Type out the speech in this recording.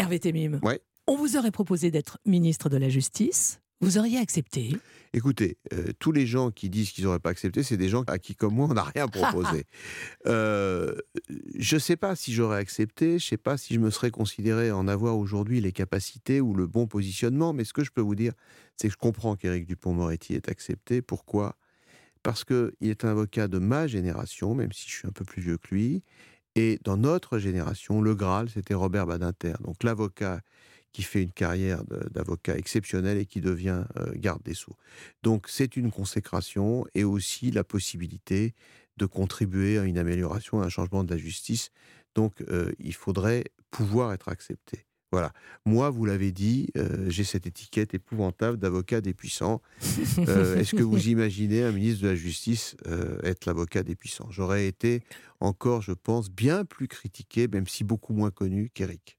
Hervé Temim, Ouais. on vous aurait proposé d'être ministre de la Justice, vous auriez accepté? Écoutez, tous les gens qui disent qu'ils n'auraient pas accepté, c'est des gens à qui, comme moi, on n'a rien proposé. Euh, je ne sais pas si j'aurais accepté, je ne sais pas si je me serais considéré en avoir aujourd'hui les capacités ou le bon positionnement, mais ce que je peux vous dire, c'est que je comprends qu'Éric Dupond-Moretti ait accepté. Pourquoi ? Parce qu'il est un avocat de ma génération, même si je suis un peu plus vieux que lui, et dans notre génération, le Graal, c'était Robert Badinter. Donc l'avocat qui fait une carrière d'avocat exceptionnelle et qui devient garde des Sceaux. Donc c'est une consécration et aussi la possibilité de contribuer à une amélioration, à un changement de la justice. Donc il faudrait pouvoir être accepté. Voilà. Moi, vous l'avez dit, j'ai cette étiquette épouvantable d'avocat des puissants. Est-ce que vous imaginez un ministre de la Justice être l'avocat des puissants ? J'aurais été encore, je pense, bien plus critiqué, même si beaucoup moins connu qu'Éric.